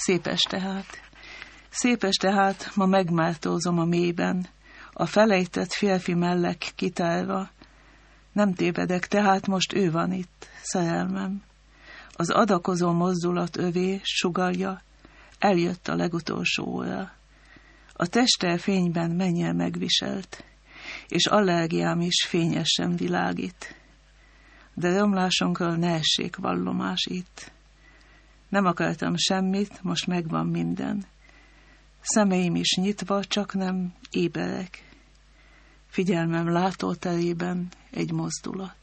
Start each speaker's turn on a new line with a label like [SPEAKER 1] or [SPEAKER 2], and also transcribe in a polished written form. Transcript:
[SPEAKER 1] Szép este hát, ma megmártózom a mélyben, a felejtett férfi mellek kitálva. Nem tévedek, tehát most ő van itt, szerelmem. Az adakozó mozdulat övé sugallja, eljött a legutolsó óra. A teste fényben mennyel megviselt, és allergiám is fényesen világít. De romlásunkról ne essék vallomás itt. Nem akartam semmit, most megvan minden. Szemeim is nyitva, csak nem éberek. Figyelmem látóterében egy mozdulat.